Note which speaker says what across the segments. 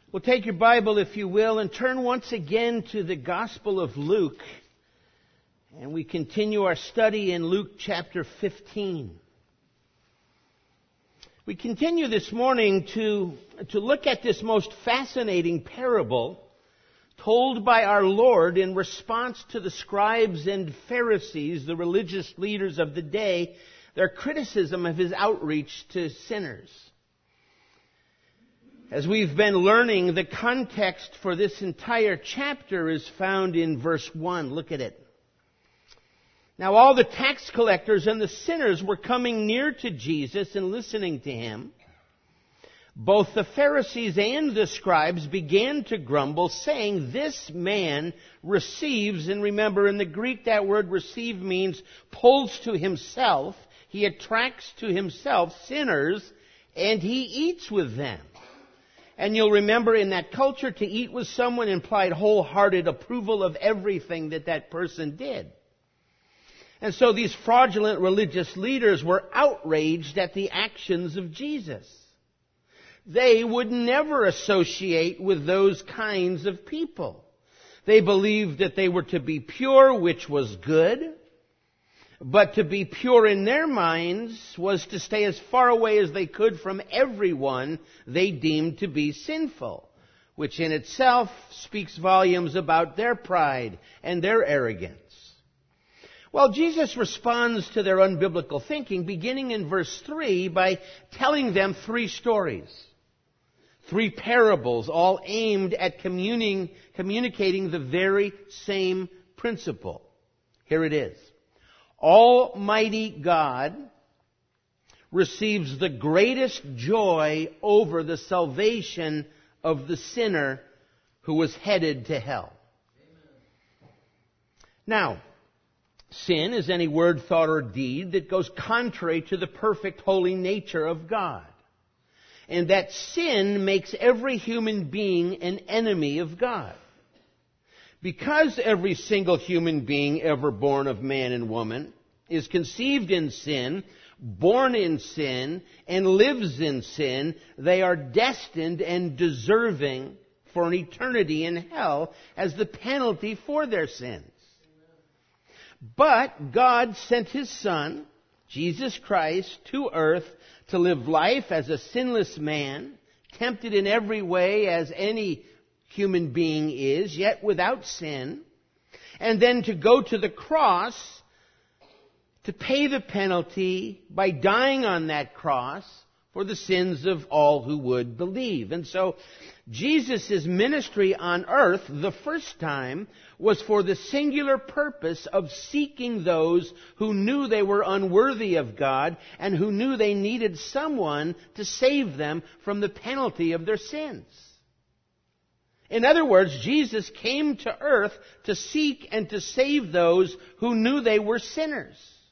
Speaker 1: Well, take your Bible, if you will, and turn once again to the Gospel of Luke. And we continue our study in Luke chapter 15. We continue this morning to look at this most fascinating parable told by our Lord in response to the scribes and Pharisees, the religious leaders of the day, their criticism of his outreach to sinners. As we've been learning, the context for this entire chapter is found in verse 1. Look at it. Now all the tax collectors and the sinners were coming near to Jesus and listening to him. Both the Pharisees and the scribes began to grumble, saying, "This man receives," and remember in the Greek that word receive means pulls to himself. He attracts to himself sinners, and he eats with them. And you'll remember in that culture, to eat with someone implied wholehearted approval of everything that person did. And so these fraudulent religious leaders were outraged at the actions of Jesus. They would never associate with those kinds of people. They believed that they were to be pure, which was good. But to be pure in their minds was to stay as far away as they could from everyone they deemed to be sinful, which in itself speaks volumes about their pride and their arrogance. Well, Jesus responds to their unbiblical thinking, beginning in verse 3, by telling them three stories, three parables, all aimed at communicating the very same principle. Here it is. Almighty God receives the greatest joy over the salvation of the sinner who was headed to hell. Now, sin is any word, thought, or deed that goes contrary to the perfect holy nature of God. And that sin makes every human being an enemy of God. Because every single human being ever born of man and woman is conceived in sin, born in sin, and lives in sin, they are destined and deserving for an eternity in hell as the penalty for their sins. But God sent His Son, Jesus Christ, to earth to live life as a sinless man, tempted in every way as any human being is, yet without sin, and then to go to the cross to pay the penalty by dying on that cross for the sins of all who would believe. And so Jesus' ministry on earth the first time was for the singular purpose of seeking those who knew they were unworthy of God and who knew they needed someone to save them from the penalty of their sins. In other words, Jesus came to earth to seek and to save those who knew they were sinners,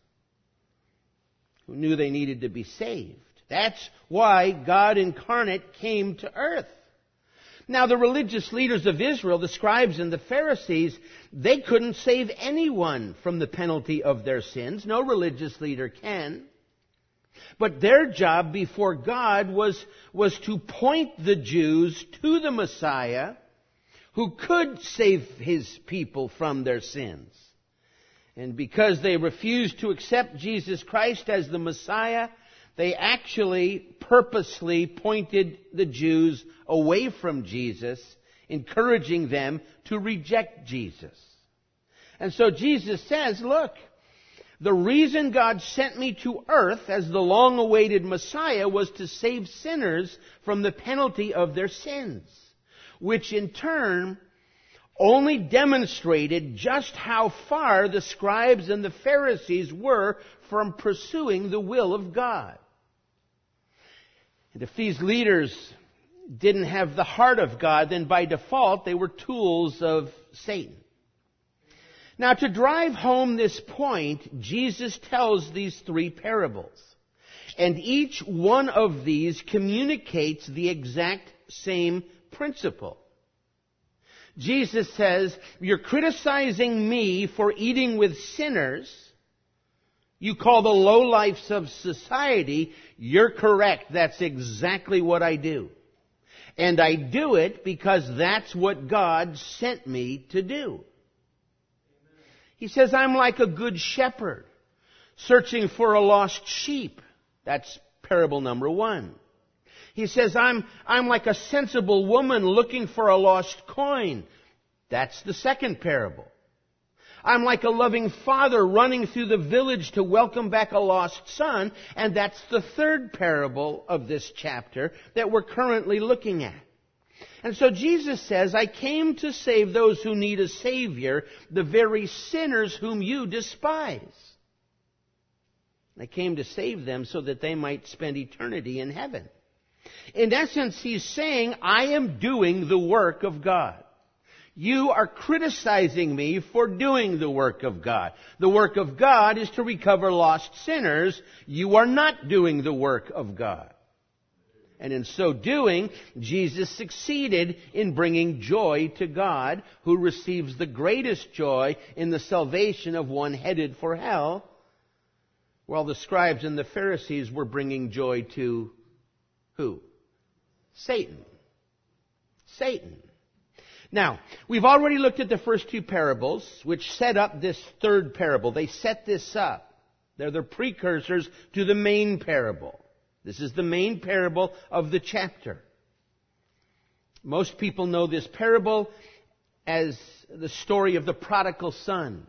Speaker 1: who knew they needed to be saved. That's why God incarnate came to earth. Now, the religious leaders of Israel, the scribes and the Pharisees, they couldn't save anyone from the penalty of their sins. No religious leader can. But their job before God was to point the Jews to the Messiah who could save His people from their sins. And because they refused to accept Jesus Christ as the Messiah, they actually purposely pointed the Jews away from Jesus, encouraging them to reject Jesus. And so Jesus says, look, the reason God sent me to earth as the long-awaited Messiah was to save sinners from the penalty of their sins, which in turn only demonstrated just how far the scribes and the Pharisees were from pursuing the will of God. And if these leaders didn't have the heart of God, then by default they were tools of Satan. Now, to drive home this point, Jesus tells these three parables. And each one of these communicates the exact same principle. Jesus says, you're criticizing me for eating with sinners. You call the lowlifes of society. You're correct. That's exactly what I do. And I do it because that's what God sent me to do. He says, I'm like a good shepherd searching for a lost sheep. That's parable number 1. He says, I'm like a sensible woman looking for a lost coin. That's the second parable. I'm like a loving father running through the village to welcome back a lost son. And that's the third parable of this chapter that we're currently looking at. And so Jesus says, I came to save those who need a Savior, the very sinners whom you despise. I came to save them so that they might spend eternity in heaven. In essence, he's saying, I am doing the work of God. You are criticizing me for doing the work of God. The work of God is to recover lost sinners. You are not doing the work of God. And in so doing, Jesus succeeded in bringing joy to God, who receives the greatest joy in the salvation of one headed for hell, while the scribes and the Pharisees were bringing joy to who? Satan. Satan. Now, we've already looked at the first 2 parables, which set up this third parable. They set this up. They're the precursors to the main parable. This is the main parable of the chapter. Most people know this parable as the story of the prodigal son.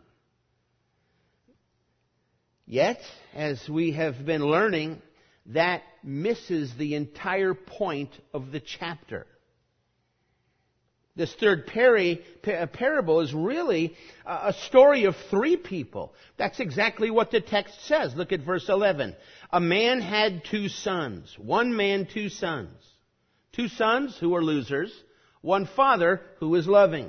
Speaker 1: Yet, as we have been learning, that misses the entire point of the chapter. This third parable is really a story of 3 people. That's exactly what the text says. Look at verse 11. A man had 2 sons. 1 man, 2 sons. 2 sons who were losers. 1 father who was loving.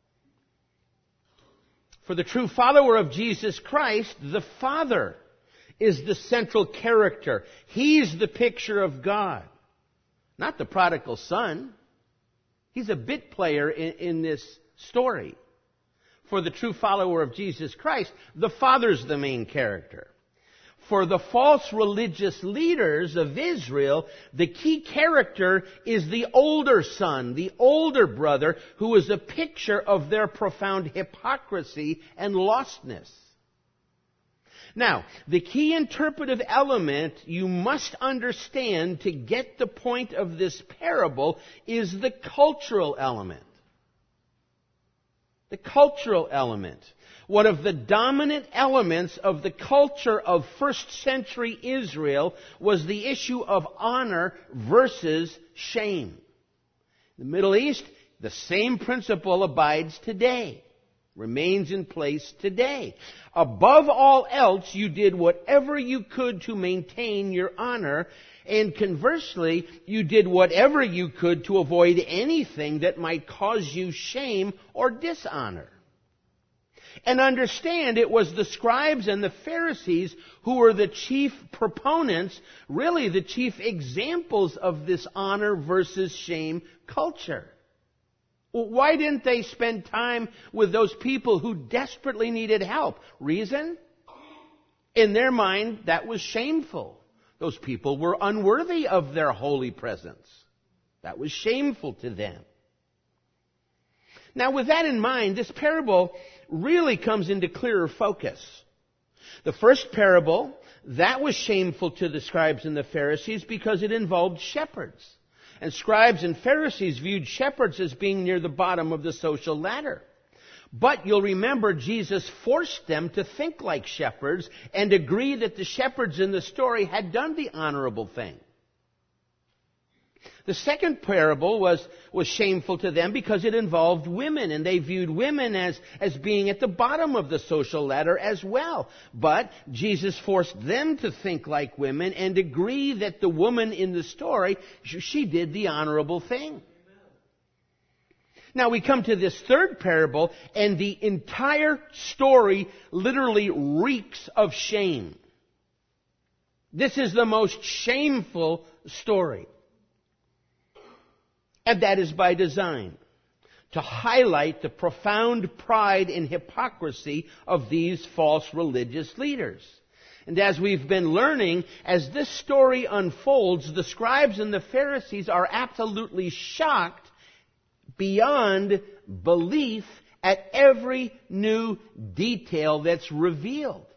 Speaker 1: For the true follower of Jesus Christ, the Father is the central character. He's the picture of God, not the prodigal son. He's a bit player in this story. For the true follower of Jesus Christ, the Father's the main character. For the false religious leaders of Israel, the key character is the older son, the older brother, who is a picture of their profound hypocrisy and lostness. Now, the key interpretive element you must understand to get the point of this parable is the cultural element. The cultural element. One of the dominant elements of the culture of first century Israel was the issue of honor versus shame. In the Middle East, the same principle abides today. Remains in place today. Above all else, you did whatever you could to maintain your honor, and conversely, you did whatever you could to avoid anything that might cause you shame or dishonor. And understand, it was the scribes and the Pharisees who were the chief proponents, really the chief examples of this honor versus shame culture. Why didn't they spend time with those people who desperately needed help? Reason? In their mind, that was shameful. Those people were unworthy of their holy presence. That was shameful to them. Now, with that in mind, this parable really comes into clearer focus. The first parable, that was shameful to the scribes and the Pharisees because it involved shepherds. And scribes and Pharisees viewed shepherds as being near the bottom of the social ladder. But you'll remember Jesus forced them to think like shepherds and agree that the shepherds in the story had done the honorable thing. The second parable was shameful to them because it involved women, and they viewed women as being at the bottom of the social ladder as well. But Jesus forced them to think like women and agree that the woman in the story, she did the honorable thing. Now we come to this third parable, and the entire story literally reeks of shame. This is the most shameful story. And that is by design, to highlight the profound pride and hypocrisy of these false religious leaders. And as we've been learning, as this story unfolds, the scribes and the Pharisees are absolutely shocked beyond belief at every new detail that's revealed.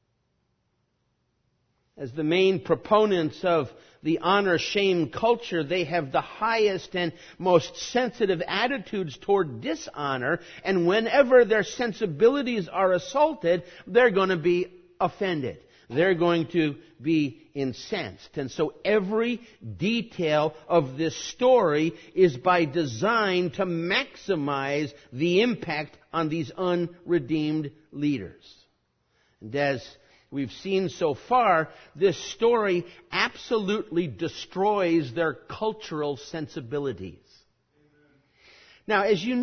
Speaker 1: As the main proponents of the honor-shame culture, they have the highest and most sensitive attitudes toward dishonor, and whenever their sensibilities are assaulted, they're going to be offended. They're going to be incensed. And so every detail of this story is by design to maximize the impact on these unredeemed leaders. And as we've seen so far, this story absolutely destroys their cultural sensibilities. Now, as you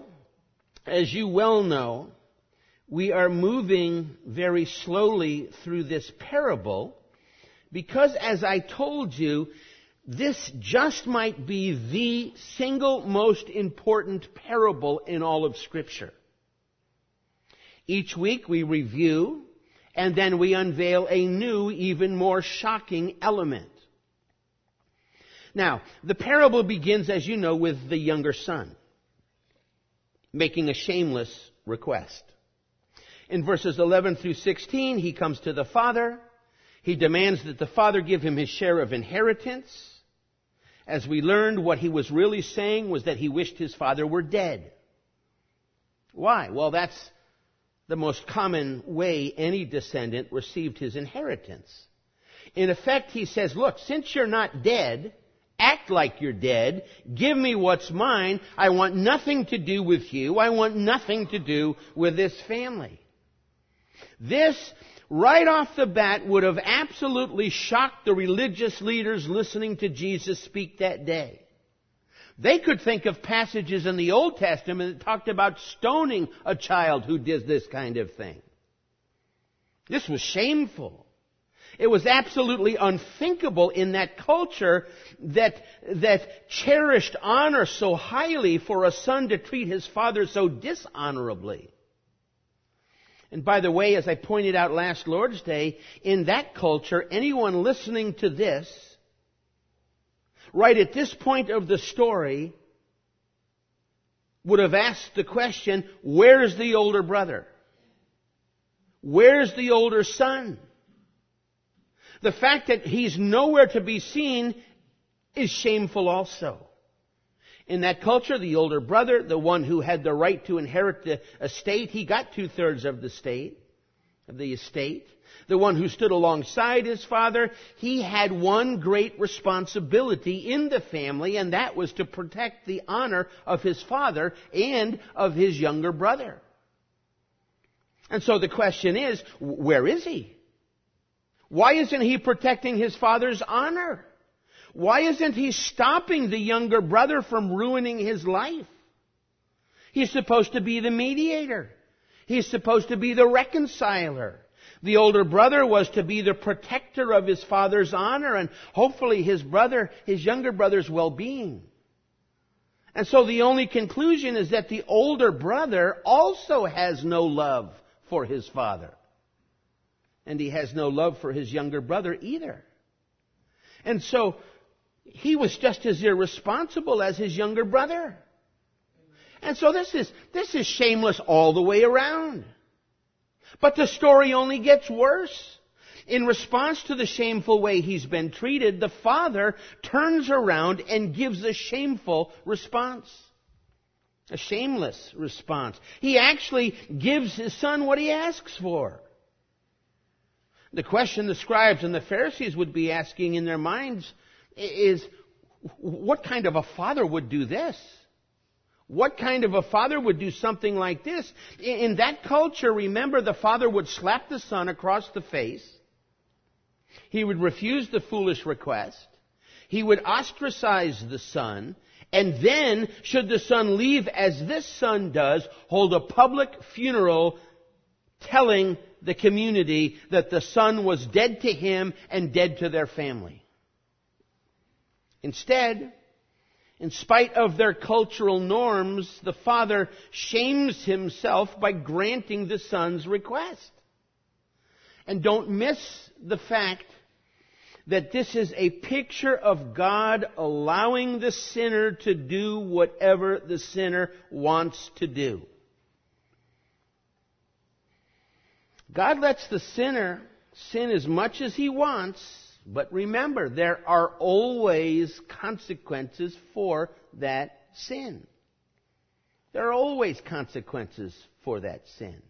Speaker 1: well know, we are moving very slowly through this parable because, as I told you, this just might be the single most important parable in all of Scripture. Each week we review, and then we unveil a new, even more shocking element. Now, the parable begins, as you know, with the younger son making a shameless request. In verses 11 through 16, he comes to the father. He demands that the father give him his share of inheritance. As we learned, what he was really saying was that he wished his father were dead. Why? Well, that's the most common way any descendant received his inheritance. In effect, he says, look, since you're not dead, act like you're dead. Give me what's mine. I want nothing to do with you. I want nothing to do with this family. This, right off the bat, would have absolutely shocked the religious leaders listening to Jesus speak that day. They could think of passages in the Old Testament that talked about stoning a child who did this kind of thing. This was shameful. It was absolutely unthinkable in that culture that cherished honor so highly for a son to treat his father so dishonorably. And by the way, as I pointed out last Lord's Day, in that culture, anyone listening to this, right at this point of the story, would have asked the question, where's the older brother? Where's the older son? The fact that he's nowhere to be seen is shameful also. In that culture, the older brother, the one who had the right to inherit the estate, he got 2/3 of the estate. The one who stood alongside his father, he had one great responsibility in the family, and that was to protect the honor of his father and of his younger brother. And so the question is, where is he? Why isn't he protecting his father's honor? Why isn't he stopping the younger brother from ruining his life? He's supposed to be the mediator. He's supposed to be the reconciler. The older brother was to be the protector of his father's honor and hopefully his younger brother's well-being. And so the only conclusion is that the older brother also has no love for his father. And he has no love for his younger brother either. And so he was just as irresponsible as his younger brother. And so this is shameless all the way around. But the story only gets worse. In response to the shameful way he's been treated, the father turns around and gives a shameful response. A shameless response. He actually gives his son what he asks for. The question the scribes and the Pharisees would be asking in their minds is, what kind of a father would do this? What kind of a father would do something like this? In that culture, remember, the father would slap the son across the face. He would refuse the foolish request. He would ostracize the son. And then, should the son leave as this son does, hold a public funeral telling the community that the son was dead to him and dead to their family. Instead, in spite of their cultural norms, the father shames himself by granting the son's request. And don't miss the fact that this is a picture of God allowing the sinner to do whatever the sinner wants to do. God lets the sinner sin as much as he wants, but remember, there are always consequences for that sin. There are always consequences for that sin.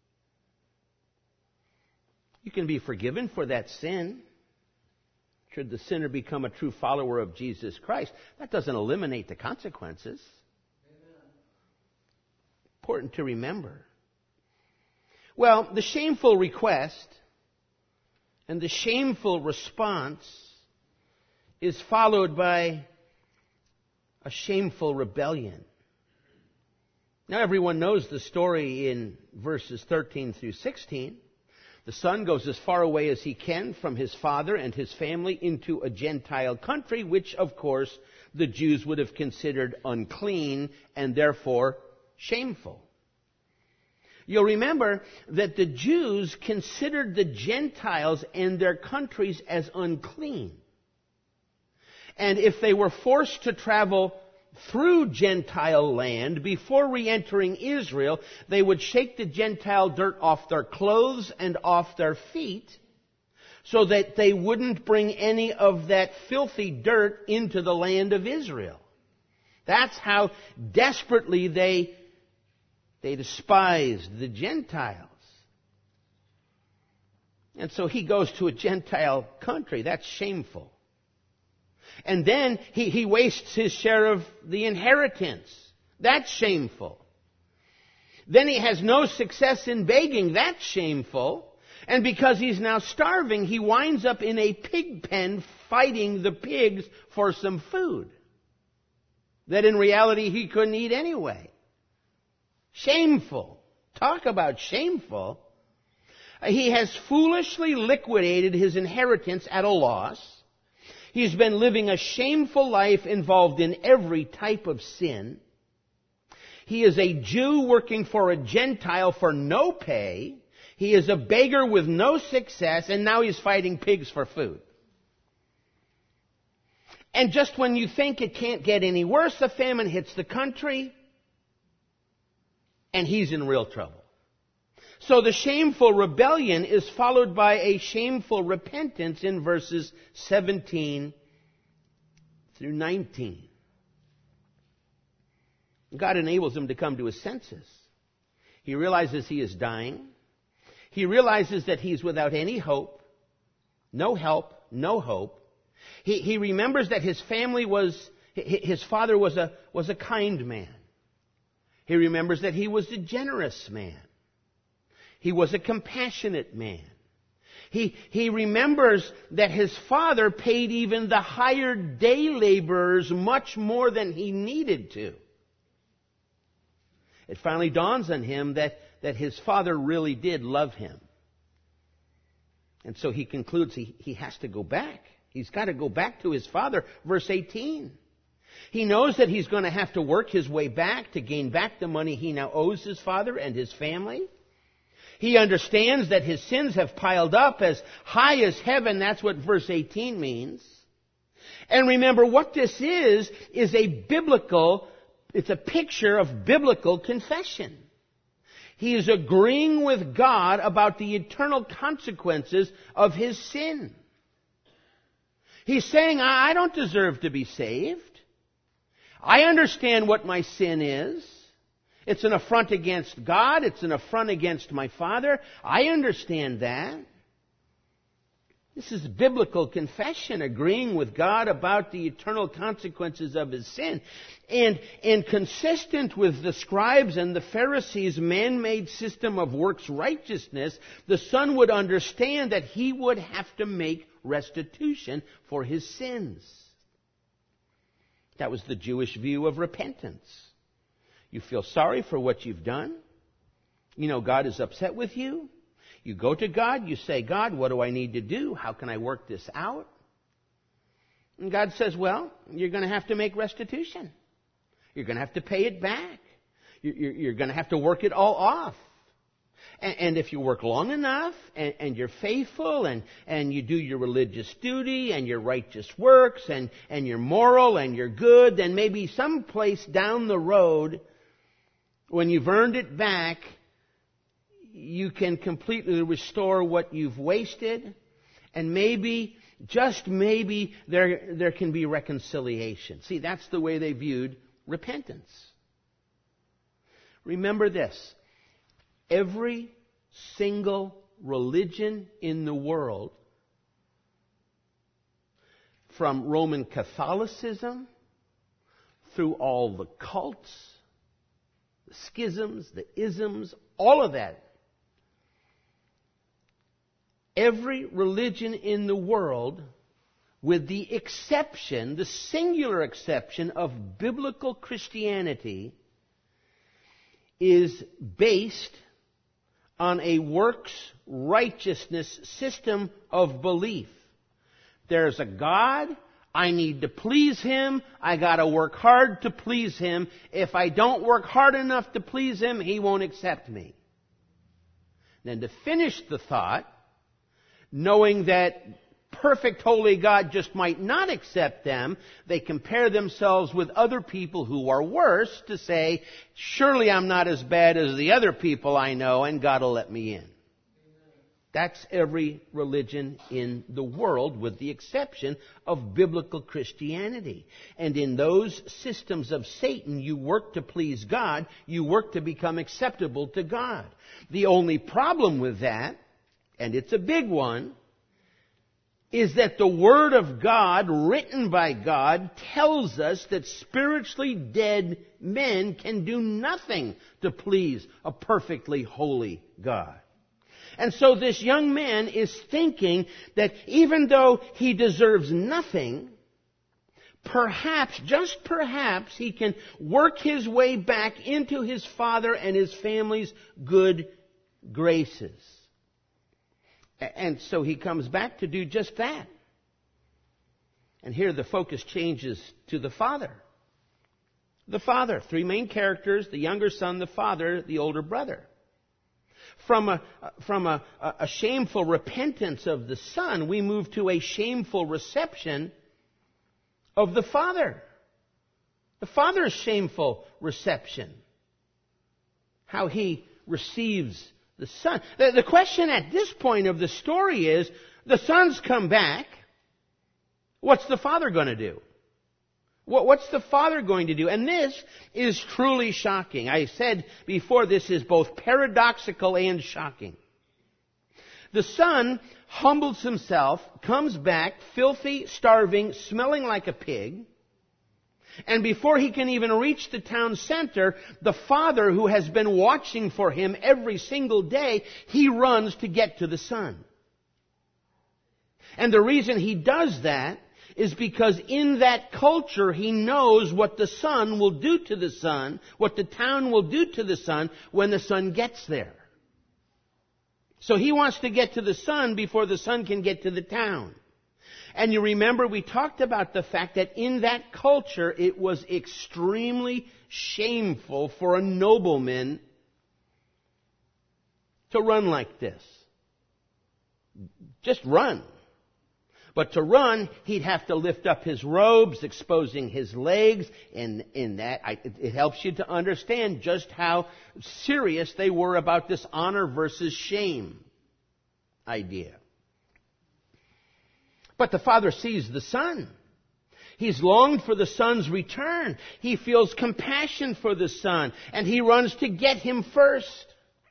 Speaker 1: You can be forgiven for that sin should the sinner become a true follower of Jesus Christ. That doesn't eliminate the consequences. Amen. Important to remember. Well, the shameful request and the shameful response is followed by a shameful rebellion. Now everyone knows the story in verses 13 through 16. The son goes as far away as he can from his father and his family into a Gentile country, which of course the Jews would have considered unclean and therefore shameful. You'll remember that the Jews considered the Gentiles and their countries as unclean. And if they were forced to travel through Gentile land before re-entering Israel, they would shake the Gentile dirt off their clothes and off their feet so that they wouldn't bring any of that filthy dirt into the land of Israel. That's how desperately they despised the Gentiles. And so he goes to a Gentile country. That's shameful. And then he wastes his share of the inheritance. That's shameful. Then he has no success in begging. That's shameful. And because he's now starving, he winds up in a pig pen fighting the pigs for some food that in reality he couldn't eat anyway. Shameful. Talk about shameful. He has foolishly liquidated his inheritance at a loss. He's been living a shameful life involved in every type of sin. He is a Jew working for a Gentile for no pay. He is a beggar with no success, and now he's fighting pigs for food. And just when you think it can't get any worse, a famine hits the country, and he's in real trouble. So the shameful rebellion is followed by a shameful repentance in verses 17 through 19. God enables him to come to his senses. He realizes he is dying. He realizes that he's without any hope. No help, no hope. He remembers that his father was a kind man. He remembers that he was a generous man. He was a compassionate man. He remembers that his father paid even the hired day laborers much more than he needed to. It finally dawns on him that his father really did love him. And so he concludes he has to go back. He's got to go back to his father. Verse 18. He knows that he's going to have to work his way back to gain back the money he now owes his father and his family. He understands that his sins have piled up as high as heaven. That's what verse 18 means. And remember, what this is it's a picture of biblical confession. He is agreeing with God about the eternal consequences of his sin. He's saying, I don't deserve to be saved. I understand what my sin is. It's an affront against God. It's an affront against my Father. I understand that. This is biblical confession, agreeing with God about the eternal consequences of his sin. And consistent with the scribes and the Pharisees' man-made system of works righteousness, the son would understand that he would have to make restitution for his sins. That was the Jewish view of repentance. You feel sorry for what you've done. You know God is upset with you. You go to God, you say, God, what do I need to do? How can I work this out? And God says, well, you're going to have to make restitution. You're going to have to pay it back. You're going to have to work it all off. And if you work long enough, and you're faithful, and you do your religious duty, and your righteous works, and you're moral, and you're good, then maybe someplace down the road, when you've earned it back, you can completely restore what you've wasted, and maybe, just maybe, there can be reconciliation. See, that's the way they viewed repentance. Remember this. Every single religion in the world, from Roman Catholicism through all the cults, the schisms, the isms, all of that, every religion in the world, with the exception, the singular exception of biblical Christianity, is based on a works righteousness system of belief. There's a God. I need to please Him. I got to work hard to please Him. If I don't work hard enough to please Him, He won't accept me. Then to finish the thought, knowing that perfect holy God just might not accept them, they compare themselves with other people who are worse to say, surely I'm not as bad as the other people I know, and God will let me in. That's every religion in the world, with the exception of biblical Christianity. And in those systems of Satan, you work to please God, you work to become acceptable to God. The only problem with that, and it's a big one, is that the Word of God, written by God, tells us that spiritually dead men can do nothing to please a perfectly holy God. And so this young man is thinking that even though he deserves nothing, perhaps, just perhaps, he can work his way back into his father and his family's good graces. And so he comes back to do just that. And here the focus changes to the father. The father. Three main characters: the younger son, the father, the older brother. From a shameful repentance of the son, we move to a shameful reception of the father. The father's shameful reception. How he receives the son. The question at this point of the story is, the son's come back. What's the father going to do? What's the father going to do? And this is truly shocking. I said before, this is both paradoxical and shocking. The son humbles himself, comes back, filthy, starving, smelling like a pig. And before he can even reach the town center, the father, who has been watching for him every single day, he runs to get to the son. And the reason he does that is because in that culture he knows what the son will do to the son, what the town will do to the son when the son gets there. So he wants to get to the son before the son can get to the town. And you remember we talked about the fact that in that culture it was extremely shameful for a nobleman to run like this. Just run. But to run, he'd have to lift up his robes, exposing his legs. And in that, it helps you to understand just how serious they were about this honor versus shame idea. But the father sees the son. He's longed for the son's return. He feels compassion for the son, and he runs to get him first.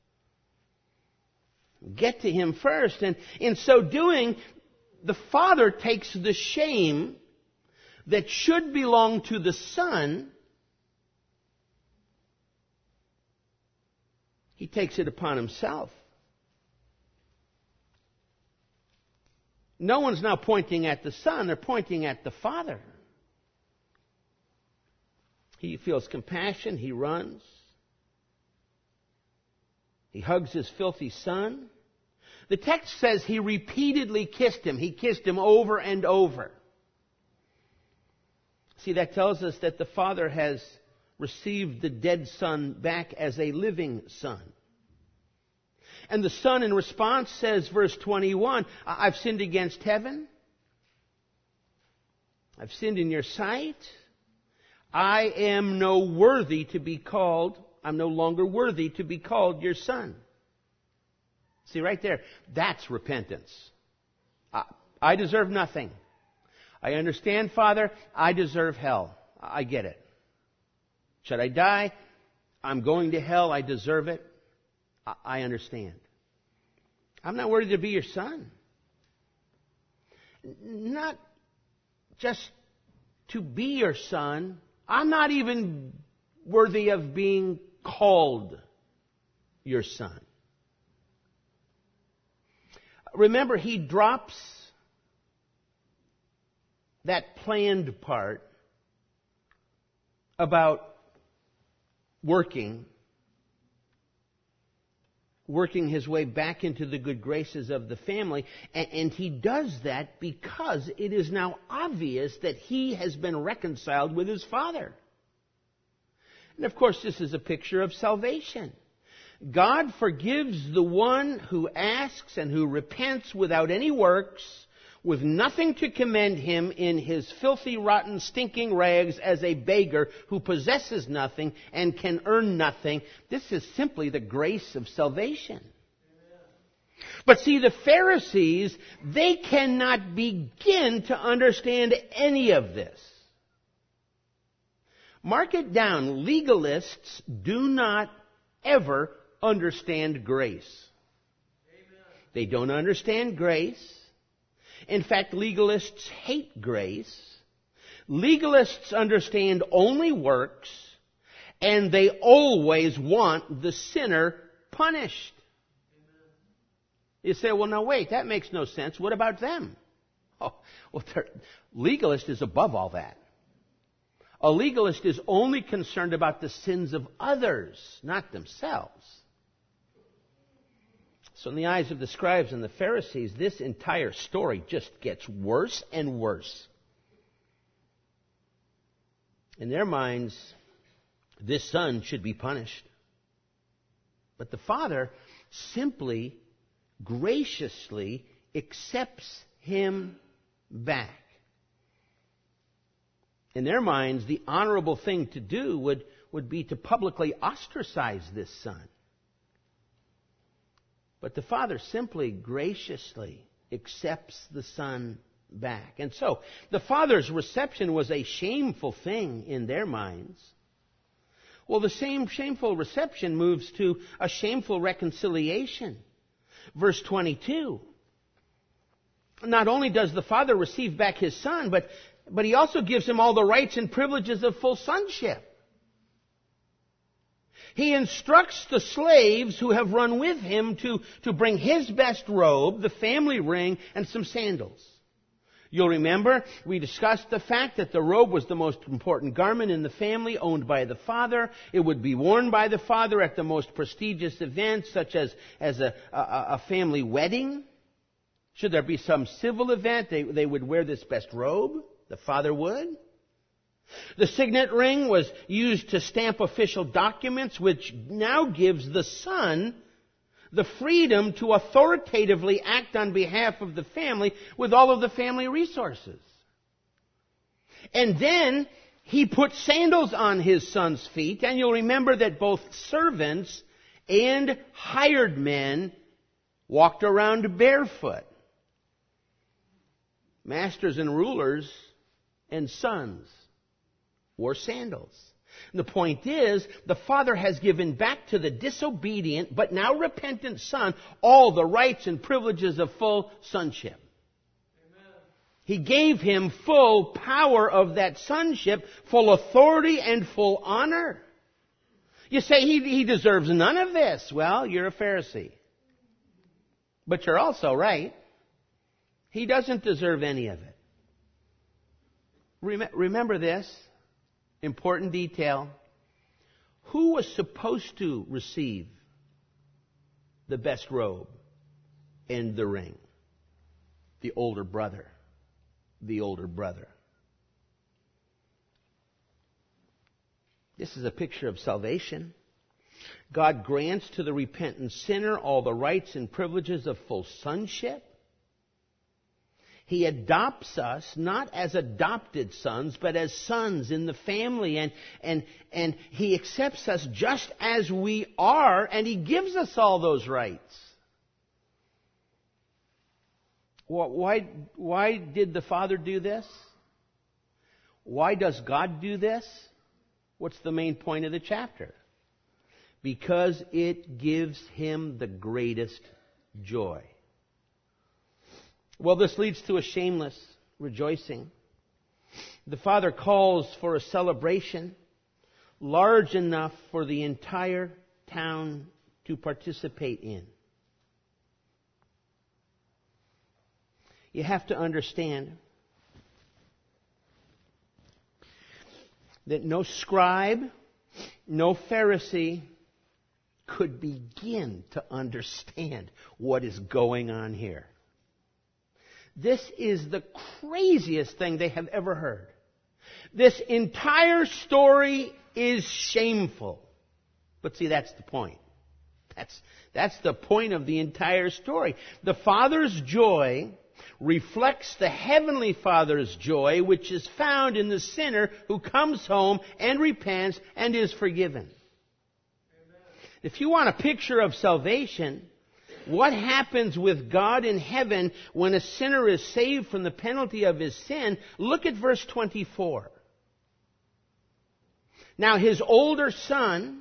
Speaker 1: Get to him first. And in so doing, the father takes the shame that should belong to the son. He takes it upon himself. No one's now pointing at the son, they're pointing at the father. He feels compassion, he runs. He hugs his filthy son. The text says he repeatedly kissed him. He kissed him over and over. See, that tells us that the father has received the dead son back as a living son. And the son in response says, verse 21, I've sinned against heaven. I've sinned in your sight. I am no worthy to be called, I'm no longer worthy to be called your son. See right there, that's repentance. I deserve nothing. I understand, Father, I deserve hell. I get it. Should I die? I'm going to hell. I deserve it. I understand. I'm not worthy to be your son. Not just to be your son. I'm not even worthy of being called your son. Remember, he drops that planned part about working his way back into the good graces of the family. And he does that because it is now obvious that he has been reconciled with his Father. And of course, this is a picture of salvation. God forgives the one who asks and who repents without any works, with nothing to commend him in his filthy, rotten, stinking rags as a beggar who possesses nothing and can earn nothing. This is simply the grace of salvation. But see, the Pharisees, they cannot begin to understand any of this. Mark it down. Legalists do not ever understand grace. They don't understand grace. In fact, legalists hate grace. Legalists understand only works, and they always want the sinner punished. You say, well, no, wait, that makes no sense. What about them? Oh, well, legalist is above all that. A legalist is only concerned about the sins of others, not themselves. So in the eyes of the scribes and the Pharisees, this entire story just gets worse and worse. In their minds, this son should be punished. But the Father simply, graciously accepts him back. In their minds, the honorable thing to do would be to publicly ostracize this son. But the Father simply, graciously accepts the Son back. And so, the Father's reception was a shameful thing in their minds. Well, the same shameful reception moves to a shameful reconciliation. Verse 22. Not only does the Father receive back his Son, but he also gives him all the rights and privileges of full sonship. He instructs the slaves who have run with him to bring his best robe, the family ring, and some sandals. You'll remember, we discussed the fact that the robe was the most important garment in the family, owned by the father. It would be worn by the father at the most prestigious events, such as a family wedding. Should there be some civil event, they would wear this best robe. The father would. The signet ring was used to stamp official documents, which now gives the son the freedom to authoritatively act on behalf of the family with all of the family resources. And then he put sandals on his son's feet, and you'll remember that both servants and hired men walked around barefoot. Masters and rulers and sons wore sandals. And the point is, the Father has given back to the disobedient but now repentant Son all the rights and privileges of full sonship. Amen. He gave him full power of that sonship, full authority and full honor. You say he deserves none of this. Well, you're a Pharisee. But you're also right. He doesn't deserve any of it. Remember this. Important detail. Who was supposed to receive the best robe and the ring? The older brother. The older brother. This is a picture of salvation. God grants to the repentant sinner all the rights and privileges of full sonship. He adopts us not as adopted sons, but as sons in the family. And He accepts us just as we are, and He gives us all those rights. Why did the Father do this? Why does God do this? What's the main point of the chapter? Because it gives Him the greatest joy. Well, this leads to a shameless rejoicing. The Father calls for a celebration large enough for the entire town to participate in. You have to understand that no scribe, no Pharisee could begin to understand what is going on here. This is the craziest thing they have ever heard. This entire story is shameful. But see, that's the point. That's the point of the entire story. The Father's joy reflects the Heavenly Father's joy, which is found in the sinner who comes home and repents and is forgiven. Amen. If you want a picture of salvation, what happens with God in heaven when a sinner is saved from the penalty of his sin? Look at verse 24. Now his older son,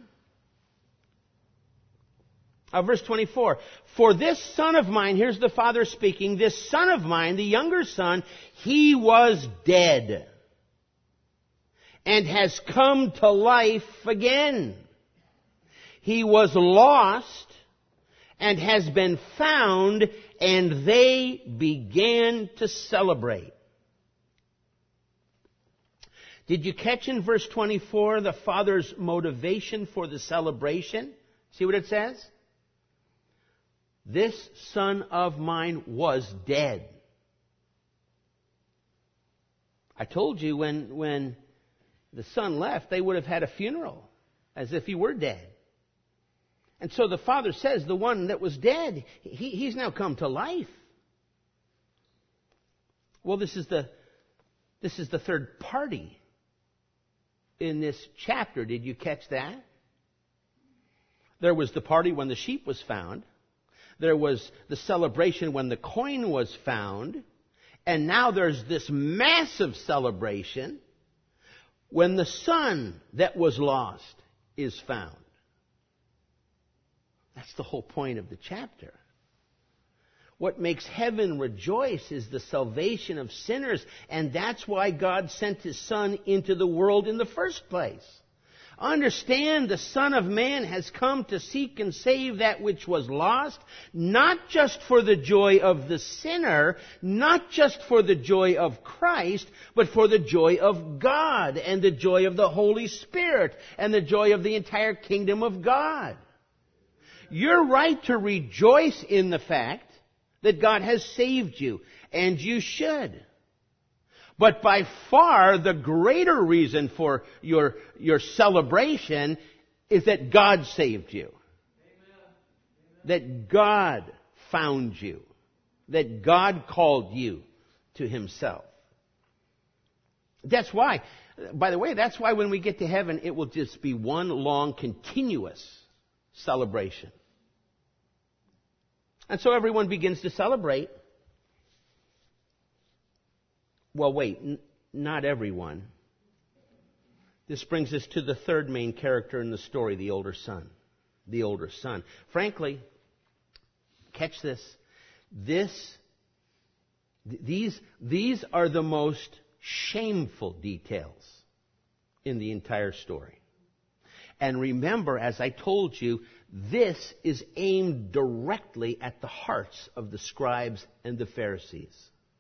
Speaker 1: verse 24, for this son of mine, here's the Father speaking, this son of mine, the younger son, he was dead and has come to life again. He was lost and has been found, and they began to celebrate. Did you catch in verse 24 the Father's motivation for the celebration? See what it says? This son of mine was dead. I told you when the son left, they would have had a funeral as if he were dead. And so the Father says the one that was dead, he's now come to life. Well, this is the third party in this chapter. Did you catch that? There was the party when the sheep was found. There was the celebration when the coin was found. And now there's this massive celebration when the son that was lost is found. That's the whole point of the chapter. What makes heaven rejoice is the salvation of sinners, and that's why God sent His Son into the world in the first place. Understand, the Son of Man has come to seek and save that which was lost, not just for the joy of the sinner, not just for the joy of Christ, but for the joy of God, and the joy of the Holy Spirit, and the joy of the entire kingdom of God. You're right to rejoice in the fact that God has saved you, and you should. But by far the greater reason for your celebration is that God saved you. Amen. That God found you. That God called you to Himself. That's why, by the way, that's why when we get to heaven, it will just be one long, continuous celebration. And so everyone begins to celebrate. Well, wait, not everyone. This brings us to the third main character in the story, the older son. The older son. Frankly, catch this. These are the most shameful details in the entire story. And remember, as I told you, this is aimed directly at the hearts of the scribes and the Pharisees.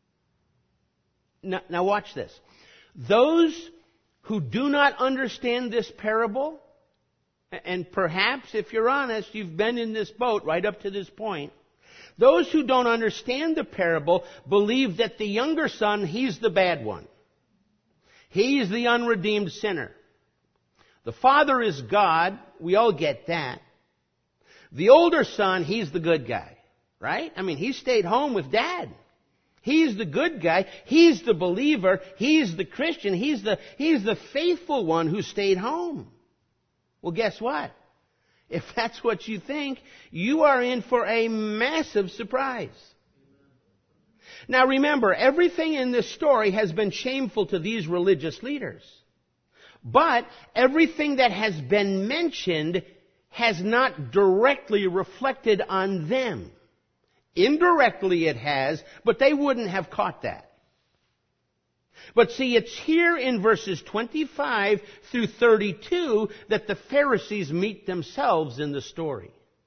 Speaker 1: Now watch this. Those who do not understand this parable, and perhaps if you're honest, you've been in this boat right up to this point. Those who don't understand the parable believe that the younger son, he's the bad one. He's the unredeemed sinner. The father is God. We all get that. The older son, he's the good guy, right? I mean, he stayed home with dad. He's the good guy. He's the believer. He's the Christian. He's the faithful one who stayed home. Well, guess what? If that's what you think, you are in for a massive surprise. Now remember, everything in this story has been shameful to these religious leaders. But everything that has been mentioned has not directly reflected on them. Indirectly it has, but they wouldn't have caught that. But see, it's here in verses 25 through 32 that the Pharisees meet themselves in the story.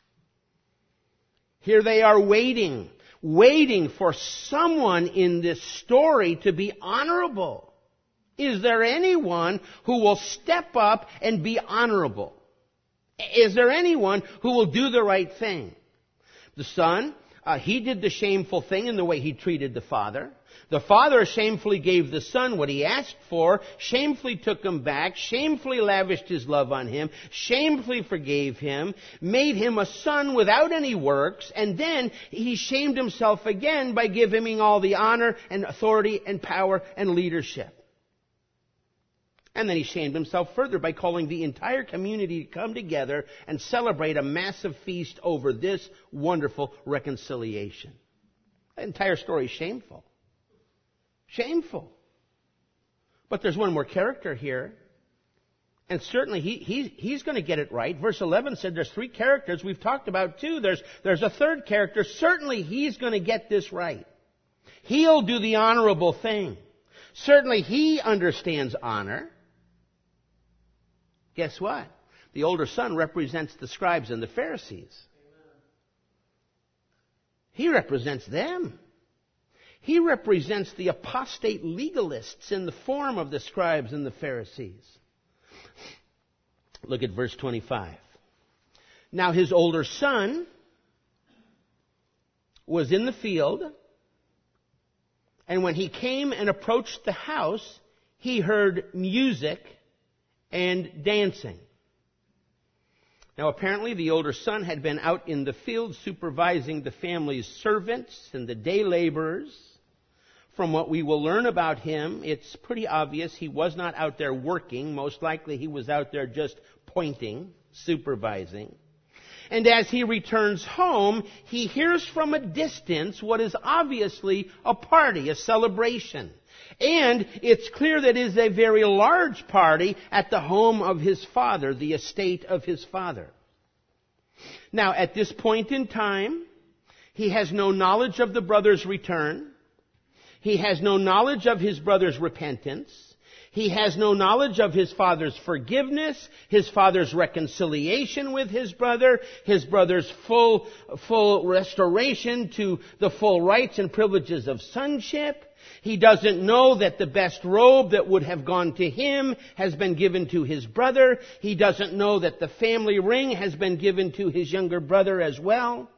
Speaker 1: Here they are waiting for someone in this story to be honorable. Is there anyone who will step up and be honorable? Is there anyone who will do the right thing? The son, he did the shameful thing in the way he treated the father. The father shamefully gave the son what he asked for, shamefully took him back, shamefully lavished his love on him, shamefully forgave him, made him a son without any works, and then he shamed himself again by giving him all the honor and authority and power and leadership. And then he shamed himself further by calling the entire community to come together and celebrate a massive feast over this wonderful reconciliation. The entire story is shameful. Shameful. But there's one more character here. And certainly he's going to get it right. Verse 11 said there's three characters. We've talked about two. There's a third character. Certainly he's going to get this right. He'll do the honorable thing. Certainly he understands honor. Guess what? The older son represents the scribes and the Pharisees. He represents them. He represents the apostate legalists in the form of the scribes and the Pharisees. Look at verse 25. Now his older son was in the field, and when he came and approached the house, he heard music and dancing. Now apparently the older son had been out in the field supervising the family's servants and the day laborers. From what we will learn about him, it's pretty obvious he was not out there working. Most likely he was out there just pointing, supervising. And as he returns home, he hears from a distance what is obviously a party, a celebration. And it's clear that it is a very large party at the home of his father, the estate of his father. Now, at this point in time, he has no knowledge of the brother's return. He has no knowledge of his brother's repentance. He has no knowledge of his father's forgiveness, his father's reconciliation with his brother's full restoration to the full rights and privileges of sonship. He doesn't know that the best robe that would have gone to him has been given to his brother. He doesn't know that the family ring has been given to his younger brother as well.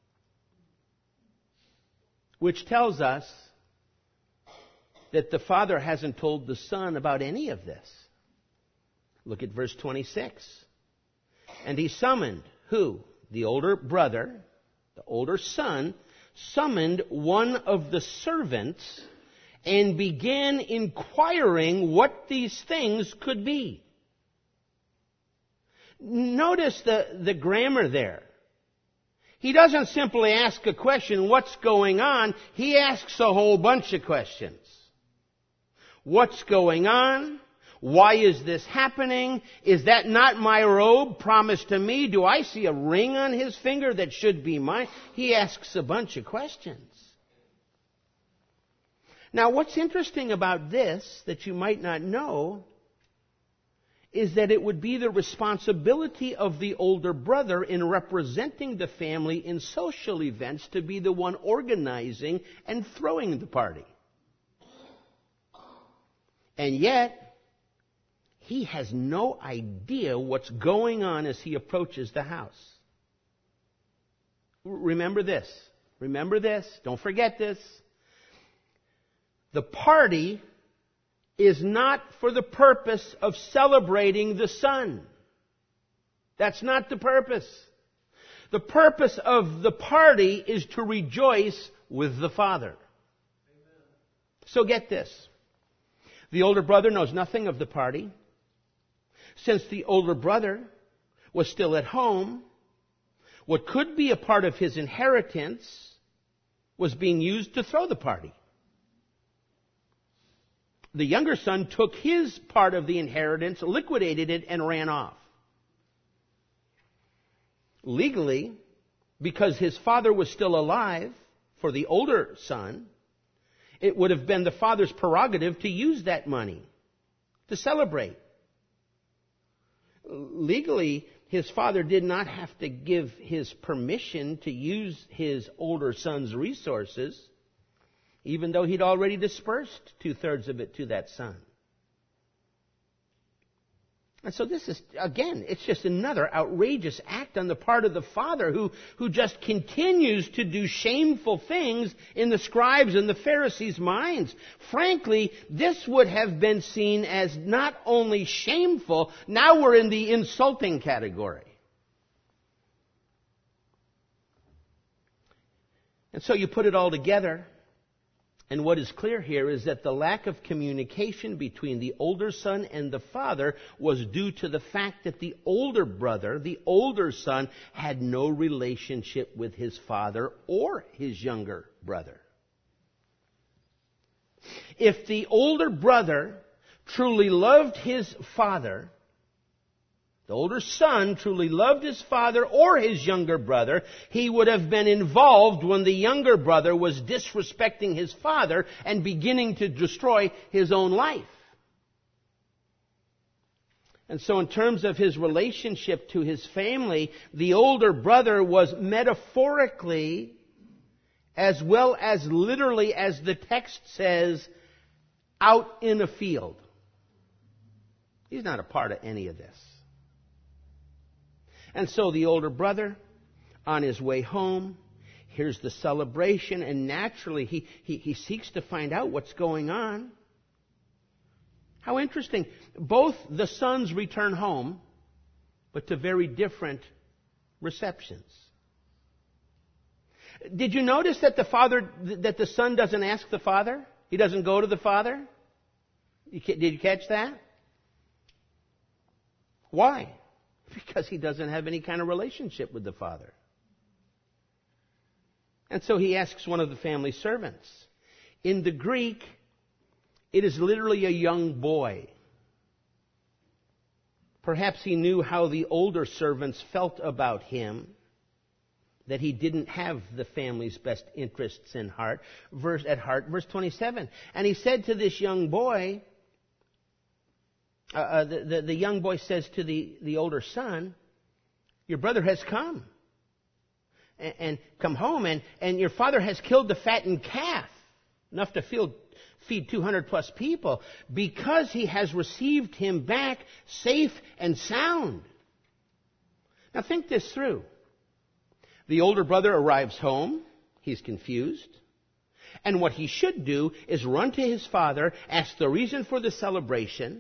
Speaker 1: Which tells us that the father hasn't told the son about any of this. Look at verse 26. And he summoned, who? The older brother, the older son, summoned one of the servants and began inquiring what these things could be. Notice the grammar there. He doesn't simply ask a question, what's going on? He asks a whole bunch of questions. What's going on? Why is this happening? Is that not my robe promised to me? Do I see a ring on his finger that should be mine? He asks a bunch of questions. Now, what's interesting about this that you might not know is that it would be the responsibility of the older brother in representing the family in social events to be the one organizing and throwing the party. And yet, he has no idea what's going on as he approaches the house. Remember this. Remember this. Don't forget this. The party is not for the purpose of celebrating the Son. That's not the purpose. The purpose of the party is to rejoice with the Father. Amen. So get this. The older brother knows nothing of the party. Since the older brother was still at home, what could be a part of his inheritance was being used to throw the party. The younger son took his part of the inheritance, liquidated it, and ran off. Legally, because his father was still alive, for the older son, it would have been the father's prerogative to use that money to celebrate. Legally, his father did not have to give his permission to use his older son's resources, even though he'd already dispersed 2/3 of it to that son. And so this is, again, it's just another outrageous act on the part of the father who just continues to do shameful things in the scribes and the Pharisees' minds. Frankly, this would have been seen as not only shameful, now we're in the insulting category. And so you put it all together, and what is clear here is that the lack of communication between the older son and the father was due to the fact that the older brother, the older son, had no relationship with his father or his younger brother. If the older brother truly loved his father, the older son truly loved his father or his younger brother, he would have been involved when the younger brother was disrespecting his father and beginning to destroy his own life. And so in terms of his relationship to his family, the older brother was metaphorically, as well as literally, as the text says, out in a field. He's not a part of any of this. And so the older brother, on his way home, here's the celebration, and naturally he seeks to find out what's going on. How interesting. Both the sons return home, but to very different receptions. Did you notice that the son doesn't ask the father? He doesn't go to the father? Did you catch that? Why? Because he doesn't have any kind of relationship with the father. And so he asks one of the family servants. In the Greek, it is literally a young boy. Perhaps he knew how the older servants felt about him, that he didn't have the family's best interests at heart. Verse 27. And he said to this young boy, the young boy says to the older son, your brother has come and come home, and your father has killed the fattened calf, enough to feed 200 plus people, because he has received him back safe and sound. Now think this through. The older brother arrives home. He's confused. And what he should do is run to his father, ask the reason for the celebration.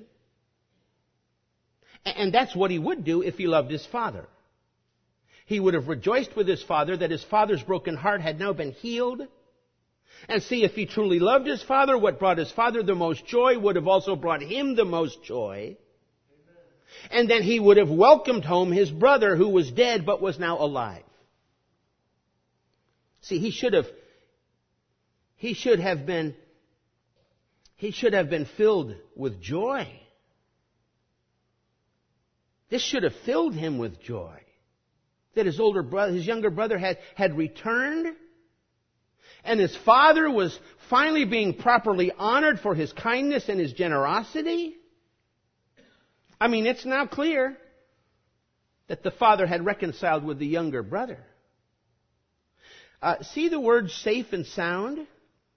Speaker 1: And that's what he would do if he loved his father. He would have rejoiced with his father that his father's broken heart had now been healed. And see, if he truly loved his father, what brought his father the most joy would have also brought him the most joy. Amen. And then he would have welcomed home his brother who was dead but was now alive. See, he should have been filled with joy. This should have filled him with joy. That his younger brother had returned, and his father was finally being properly honored for his kindness and his generosity. I mean, it's now clear that the father had reconciled with the younger brother. See the words safe and sound?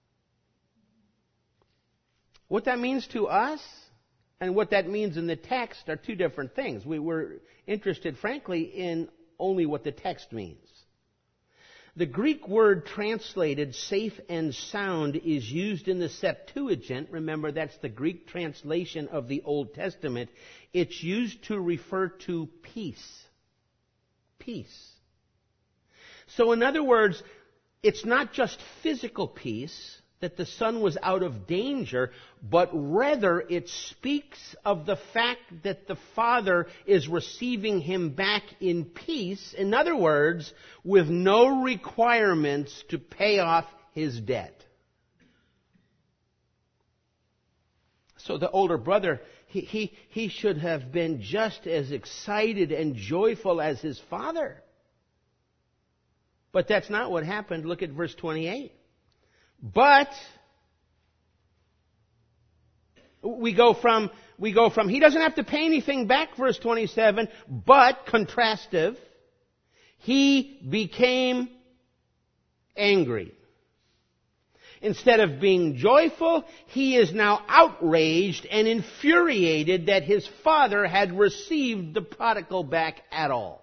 Speaker 1: What that means to us and what that means in the text are two different things. We were interested, frankly, in only what the text means. The Greek word translated safe and sound is used in the Septuagint. Remember, that's the Greek translation of the Old Testament. It's used to refer to peace. Peace. So in other words, it's not just physical peace, that the son was out of danger, but rather it speaks of the fact that the father is receiving him back in peace. In other words, with no requirements to pay off his debt. So the older brother, he should have been just as excited and joyful as his father. But that's not what happened. Look at verse 28. But we go from he doesn't have to pay anything back, verse 27, but contrastive, he became angry. Instead of being joyful, he is now outraged and infuriated that his father had received the prodigal back at all.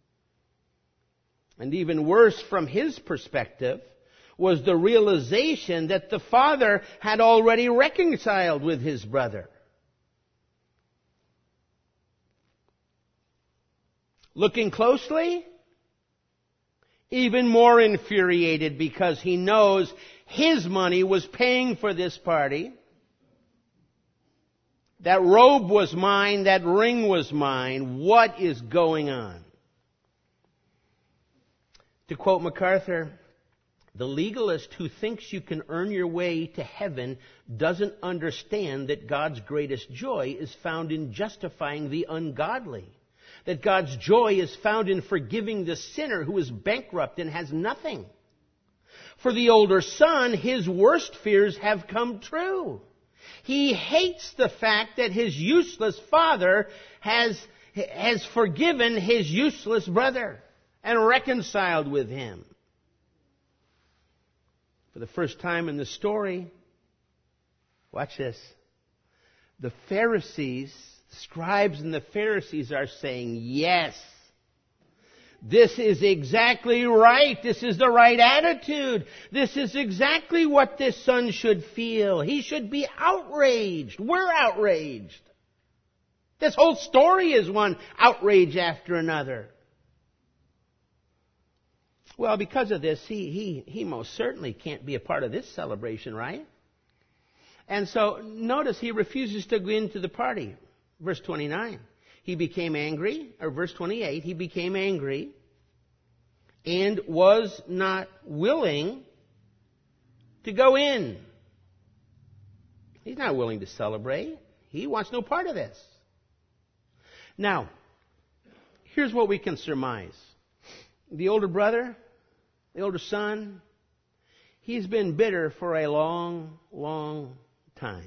Speaker 1: And even worse from his perspective was the realization that the father had already reconciled with his brother. Looking closely, even more infuriated because he knows his money was paying for this party. That robe was mine, that ring was mine. What is going on? To quote MacArthur, the legalist who thinks you can earn your way to heaven doesn't understand that God's greatest joy is found in justifying the ungodly. That God's joy is found in forgiving the sinner who is bankrupt and has nothing. For the older son, his worst fears have come true. He hates the fact that his useless father has forgiven his useless brother and reconciled with him. For the first time in the story, watch this, the Pharisees, the scribes and the Pharisees are saying, yes, this is exactly right. This is the right attitude. This is exactly what this son should feel. He should be outraged. We're outraged. This whole story is one outrage after another. Well, because of this, he most certainly can't be a part of this celebration, right? And so, notice he refuses to go into the party. Verse 29. He became angry, or verse 28, he became angry and was not willing to go in. He's not willing to celebrate. He wants no part of this. Now, here's what we can surmise. The older brother, the older son, he's been bitter for a long, long time.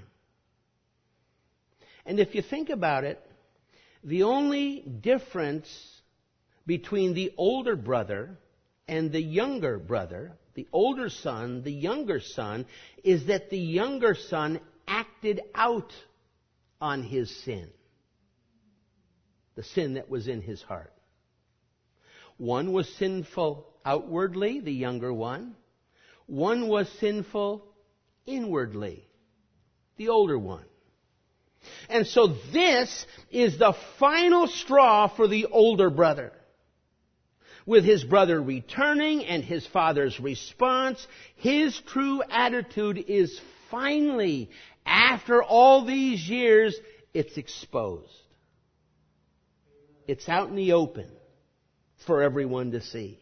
Speaker 1: And if you think about it, the only difference between the older brother and the younger brother, the older son, the younger son, is that the younger son acted out on his sin. The sin that was in his heart. One was sinful outwardly, the younger one. One was sinful inwardly, the older one. And so this is the final straw for the older brother. With his brother returning and his father's response, his true attitude is finally, after all these years, it's exposed. It's out in the open for everyone to see.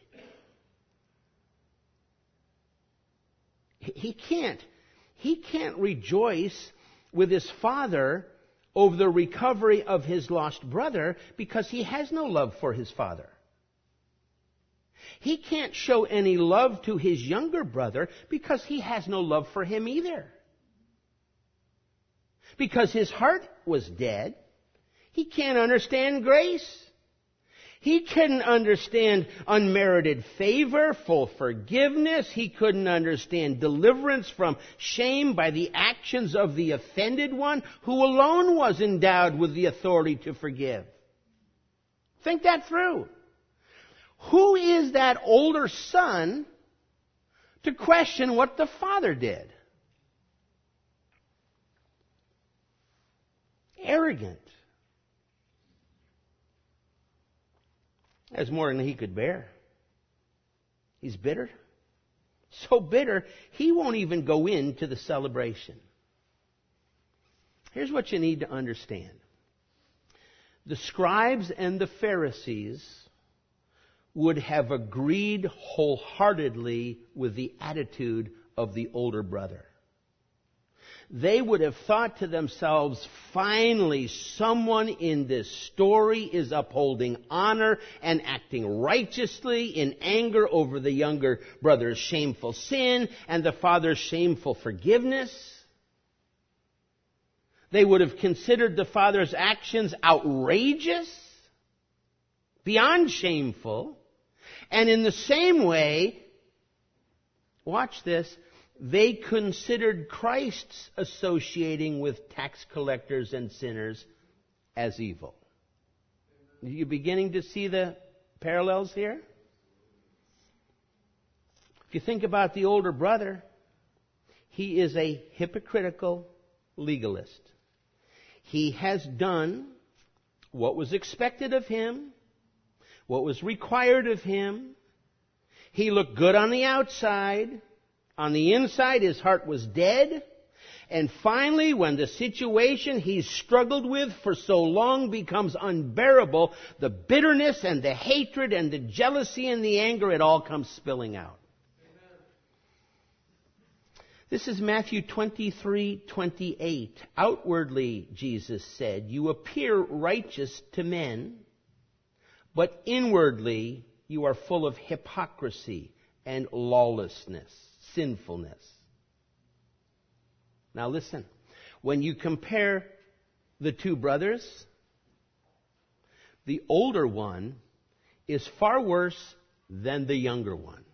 Speaker 1: He can't rejoice with his father over the recovery of his lost brother because he has no love for his father. He can't show any love to his younger brother because he has no love for him either. Because his heart was dead, he can't understand grace. He couldn't understand unmerited favor, full forgiveness. He couldn't understand deliverance from shame by the actions of the offended one, who alone was endowed with the authority to forgive. Think that through. Who is that older son to question what the Father did. Arrogant. That's more than he could bear. He's bitter. So bitter, he won't even go into the celebration. Here's what you need to understand. The scribes and the Pharisees would have agreed wholeheartedly with the attitude of the older brother. They would have thought to themselves, finally, someone in this story is upholding honor and acting righteously in anger over the younger brother's shameful sin and the father's shameful forgiveness. They would have considered the father's actions outrageous, beyond shameful, and in the same way, watch this, they considered Christ's associating with tax collectors and sinners as evil. Are you beginning to see the parallels here? If you think about the older brother, he is a hypocritical legalist. He has done what was expected of him, what was required of him. He looked good on the outside. On the inside, his heart was dead. And finally, when the situation he's struggled with for so long becomes unbearable, the bitterness and the hatred and the jealousy and the anger, it all comes spilling out. Amen. This is Matthew 23:28. Outwardly, Jesus said, you appear righteous to men, but inwardly you are full of hypocrisy and lawlessness. Sinfulness. Now listen, when you compare the two brothers, the older one is far worse than the younger one.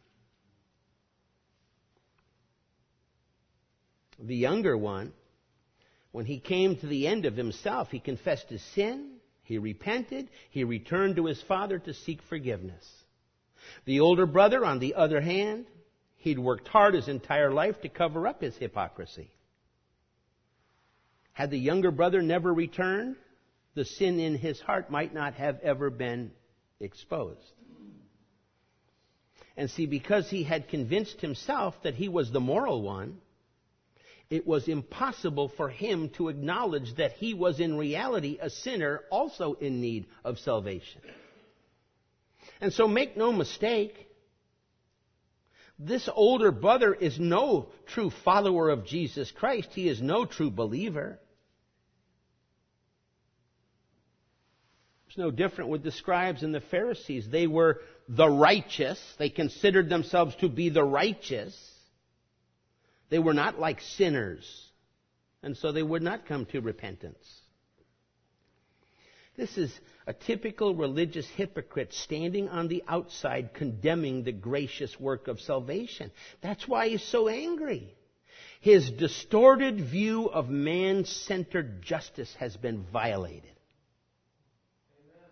Speaker 1: The younger one, when he came to the end of himself, he confessed his sin, he repented, he returned to his father to seek forgiveness. The older brother, on the other hand, he'd worked hard his entire life to cover up his hypocrisy. Had the younger brother never returned, the sin in his heart might not have ever been exposed. And see, because he had convinced himself that he was the moral one, it was impossible for him to acknowledge that he was in reality a sinner also in need of salvation. And so make no mistake, this older brother is no true follower of Jesus Christ. He is no true believer. It's no different with the scribes and the Pharisees. They were the righteous. They considered themselves to be the righteous. They were not like sinners. And so they would not come to repentance. This is a typical religious hypocrite standing on the outside condemning the gracious work of salvation. That's why he's so angry. His distorted view of man-centered justice has been violated. Amen.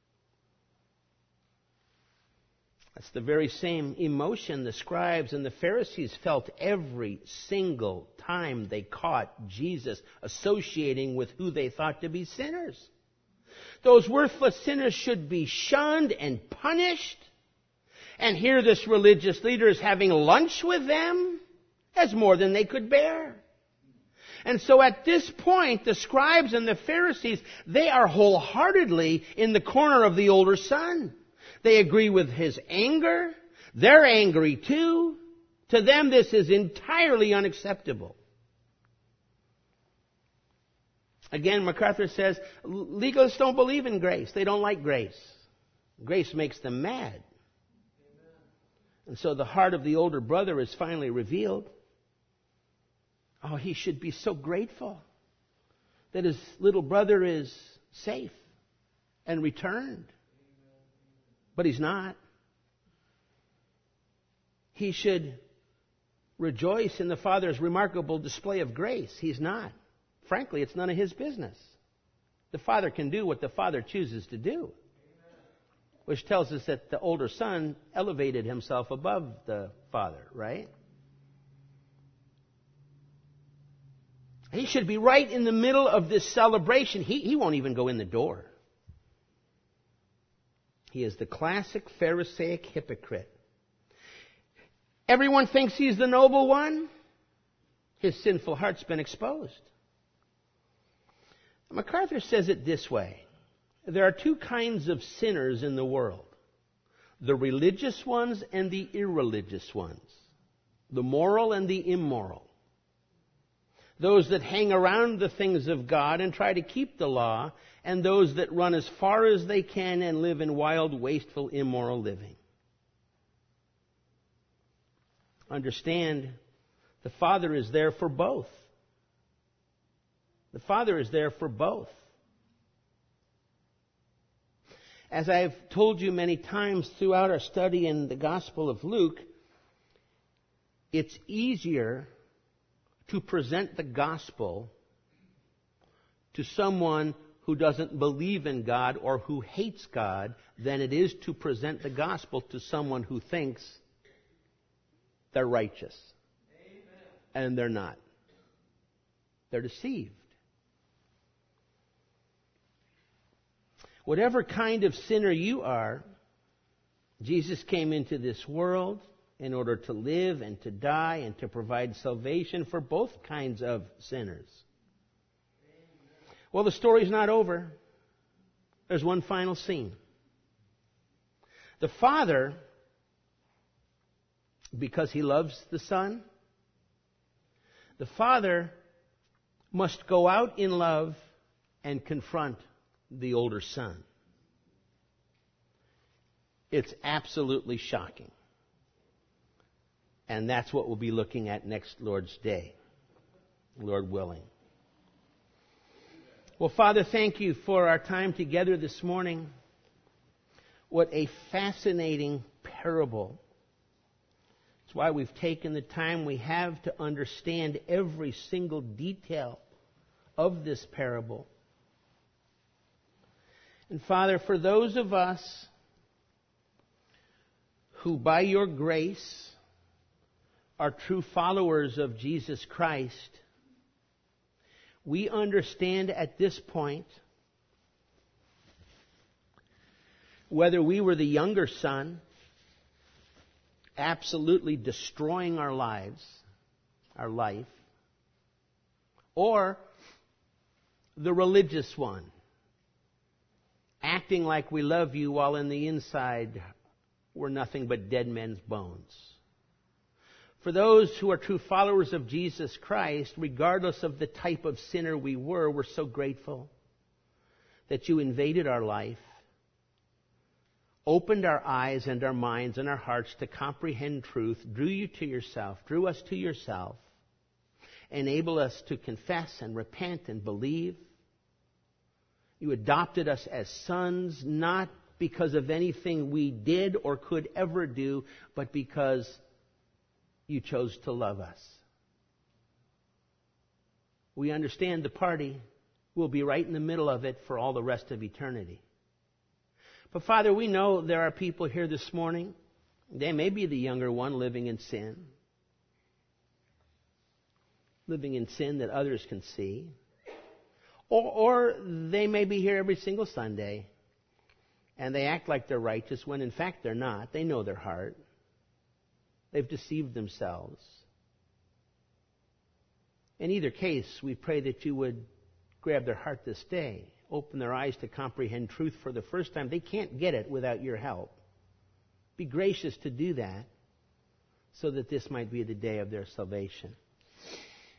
Speaker 1: That's the very same emotion the scribes and the Pharisees felt every single time they caught Jesus associating with who they thought to be sinners. Those worthless sinners should be shunned and punished. And here this religious leader is having lunch with them as more than they could bear. And so at this point, the scribes and the Pharisees, they are wholeheartedly in the corner of the older son. They agree with his anger. They're angry too. To them, this is entirely unacceptable. Again, MacArthur says, legalists don't believe in grace. They don't like grace. Grace makes them mad. Amen. And so the heart of the older brother is finally revealed. Oh, he should be so grateful that his little brother is safe and returned. But he's not. He should rejoice in the Father's remarkable display of grace. He's not. Frankly, it's none of his business. The Father can do what the Father chooses to do. Which tells us that the older son elevated himself above the Father, right? He should be right in the middle of this celebration. He won't even go in the door. He is the classic Pharisaic hypocrite. Everyone thinks he's the noble one. His sinful heart's been exposed. MacArthur says it this way. There are two kinds of sinners in the world. The religious ones and the irreligious ones. The moral and the immoral. Those that hang around the things of God and try to keep the law, and those that run as far as they can and live in wild, wasteful, immoral living. Understand, the Father is there for both. The Father is there for both. As I've told you many times throughout our study in the Gospel of Luke, it's easier to present the gospel to someone who doesn't believe in God or who hates God than it is to present the gospel to someone who thinks they're righteous. Amen. And they're not. They're deceived. Whatever kind of sinner you are, Jesus came into this world in order to live and to die and to provide salvation for both kinds of sinners. Well, the story's not over. There's one final scene. The Father, because He loves the Son, the Father must go out in love and confront the older son. It's absolutely shocking. And that's what we'll be looking at next Lord's Day, Lord willing. Well, Father, thank you for our time together this morning. What a fascinating parable. It's why we've taken the time we have to understand every single detail of this parable. And Father, for those of us who by your grace are true followers of Jesus Christ, we understand at this point, whether we were the younger son, absolutely destroying our lives, our life, or the religious one, acting like we love you while in the inside we're nothing but dead men's bones. For those who are true followers of Jesus Christ, regardless of the type of sinner we were, we're so grateful that you invaded our life, opened our eyes and our minds and our hearts to comprehend truth, drew us to yourself, enabled us to confess and repent and believe. You adopted us as sons, not because of anything we did or could ever do, but because you chose to love us. We understand the party. We'll be right in the middle of it for all the rest of eternity. But Father, we know there are people here this morning. They may be the younger one living in sin that others can see. Or they may be here every single Sunday and they act like they're righteous when in fact they're not. They know their heart. They've deceived themselves. In either case, we pray that you would grab their heart this day, open their eyes to comprehend truth for the first time. They can't get it without your help. Be gracious to do that so that this might be the day of their salvation.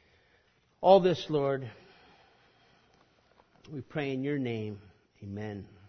Speaker 1: All this, Lord, we pray in your name. Amen.